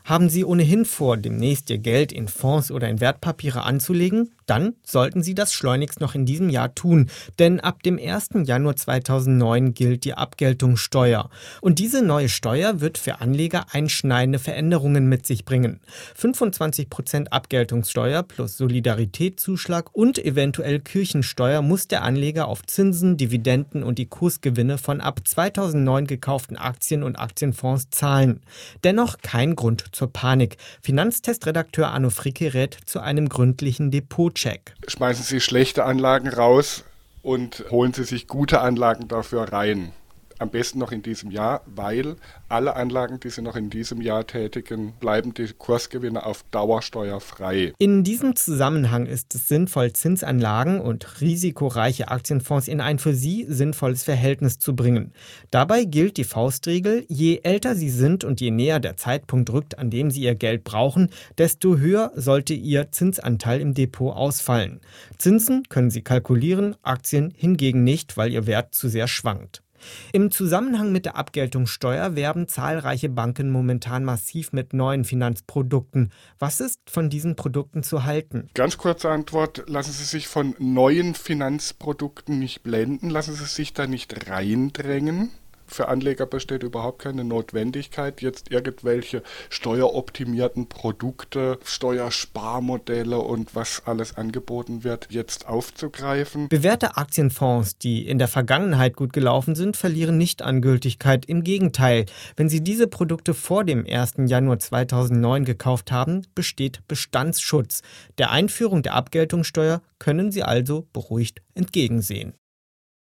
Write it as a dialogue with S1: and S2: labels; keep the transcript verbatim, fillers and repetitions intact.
S1: Haben Sie ohnehin vor, demnächst Ihr Geld in Fonds oder in Wertpapiere anzulegen? Dann sollten Sie das schleunigst noch in diesem Jahr tun, denn ab dem ersten Januar zweitausendneun gilt die Abgeltungssteuer. Und diese neue Steuer wird für Anleger einschneidende Veränderungen mit sich bringen. fünfundzwanzig Prozent Abgeltungssteuer plus Solidaritätszuschlag und eventuell Kirchensteuer muss der Anleger auf Zinsen, Dividenden und die Kursgewinne von ab zweitausendneun gekauften Aktien und Aktienfonds zahlen. Dennoch kein Grund zur Panik. Finanztestredakteur Arno Fricke rät zu einem gründlichen Depotcheck.
S2: Schmeißen Sie schlechte Anlagen raus und holen Sie sich gute Anlagen dafür rein. Am besten noch in diesem Jahr, weil alle Anlagen, die Sie noch in diesem Jahr tätigen, bleiben die Kursgewinne auf Dauer steuerfrei.
S1: In diesem Zusammenhang ist es sinnvoll, Zinsanlagen und risikoreiche Aktienfonds in ein für Sie sinnvolles Verhältnis zu bringen. Dabei gilt die Faustregel: Je älter Sie sind und je näher der Zeitpunkt rückt, an dem Sie Ihr Geld brauchen, desto höher sollte Ihr Zinsanteil im Depot ausfallen. Zinsen können Sie kalkulieren, Aktien hingegen nicht, weil ihr Wert zu sehr schwankt. Im Zusammenhang mit der Abgeltungssteuer werben zahlreiche Banken momentan massiv mit neuen Finanzprodukten. Was ist von diesen Produkten zu halten?
S2: Ganz kurze Antwort: Lassen Sie sich von neuen Finanzprodukten nicht blenden, lassen Sie sich da nicht reindrängen. Für Anleger besteht überhaupt keine Notwendigkeit, jetzt irgendwelche steueroptimierten Produkte, Steuersparmodelle und was alles angeboten wird, jetzt aufzugreifen.
S1: Bewährte Aktienfonds, die in der Vergangenheit gut gelaufen sind, verlieren nicht an Gültigkeit. Im Gegenteil, wenn Sie diese Produkte vor dem ersten Januar zweitausendneun gekauft haben, besteht Bestandsschutz. Der Einführung der Abgeltungssteuer können Sie also beruhigt entgegensehen.